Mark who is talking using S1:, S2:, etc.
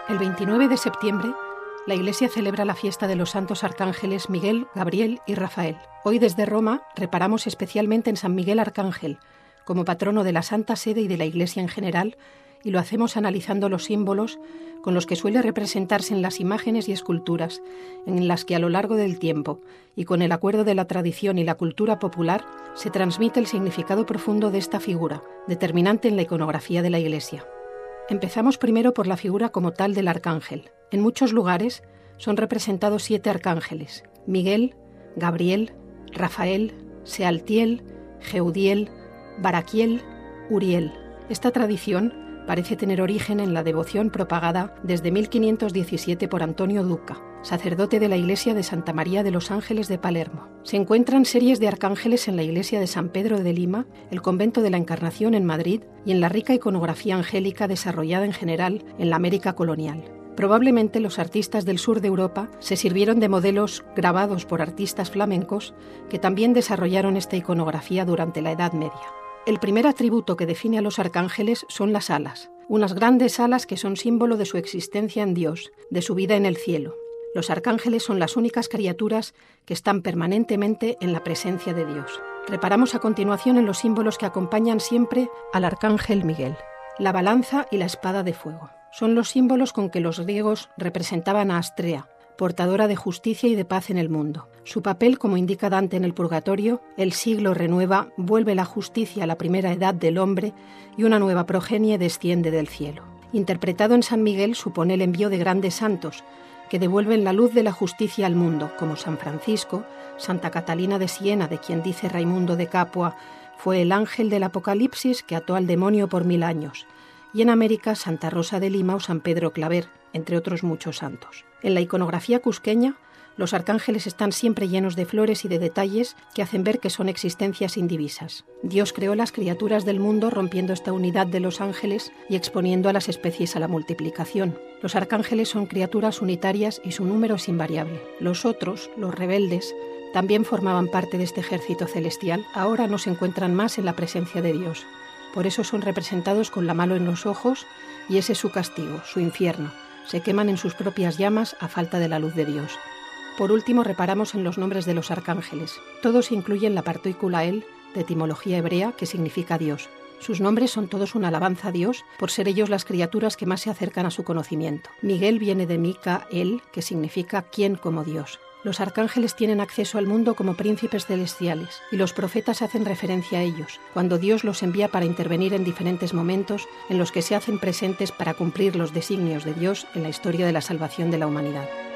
S1: El 29 de septiembre, la Iglesia celebra la fiesta de los santos arcángeles Miguel, Gabriel y Rafael. Hoy desde Roma reparamos especialmente en San Miguel Arcángel, como patrono de la Santa Sede y de la Iglesia en general, y lo hacemos analizando los símbolos con los que suele representarse en las imágenes y esculturas, en las que a lo largo del tiempo, y con el acuerdo de la tradición y la cultura popular, se transmite el significado profundo de esta figura, determinante en la iconografía de la Iglesia. Empezamos primero por la figura como tal del arcángel. En muchos lugares son representados 7 arcángeles: Miguel, Gabriel, Rafael, Sealtiel, Jeudiel, Baraquiel, Uriel. Esta tradición parece tener origen en la devoción propagada desde 1517 por Antonio Duca, sacerdote de la iglesia de Santa María de los Ángeles de Palermo. Se encuentran series de arcángeles en la iglesia de San Pedro de Lima, el convento de la Encarnación en Madrid y en la rica iconografía angélica desarrollada en general en la América colonial. Probablemente los artistas del sur de Europa se sirvieron de modelos grabados por artistas flamencos que también desarrollaron esta iconografía durante la Edad Media. El primer atributo que define a los arcángeles son las alas, unas grandes alas que son símbolo de su existencia en Dios, de su vida en el cielo. Los arcángeles son las únicas criaturas que están permanentemente en la presencia de Dios. Reparamos a continuación en los símbolos que acompañan siempre al arcángel Miguel. La balanza y la espada de fuego son los símbolos con que los griegos representaban a Astrea, portadora de justicia y de paz en el mundo. Su papel, como indica Dante en el Purgatorio, el siglo renueva, vuelve la justicia a la primera edad del hombre y una nueva progenie desciende del cielo. Interpretado en San Miguel supone el envío de grandes santos que devuelven la luz de la justicia al mundo, como San Francisco, Santa Catalina de Siena, de quien dice Raimundo de Capua, fue el ángel del Apocalipsis que ató al demonio por 1000 años, y en América Santa Rosa de Lima o San Pedro Claver, entre otros muchos santos. En la iconografía cusqueña, los arcángeles están siempre llenos de flores y de detalles que hacen ver que son existencias indivisas. Dios creó las criaturas del mundo rompiendo esta unidad de los ángeles y exponiendo a las especies a la multiplicación. Los arcángeles son criaturas unitarias y su número es invariable. Los otros, los rebeldes, también formaban parte de este ejército celestial. Ahora no se encuentran más en la presencia de Dios. Por eso son representados con la mano en los ojos y ese es su castigo, su infierno. Se queman en sus propias llamas a falta de la luz de Dios. Por último, reparamos en los nombres de los arcángeles. Todos incluyen la partícula el, de etimología hebrea, que significa Dios. Sus nombres son todos una alabanza a Dios, por ser ellos las criaturas que más se acercan a su conocimiento. Miguel viene de Mica-el, que significa ¿quién como Dios? Los arcángeles tienen acceso al mundo como príncipes celestiales, y los profetas hacen referencia a ellos, cuando Dios los envía para intervenir en diferentes momentos en los que se hacen presentes para cumplir los designios de Dios en la historia de la salvación de la humanidad.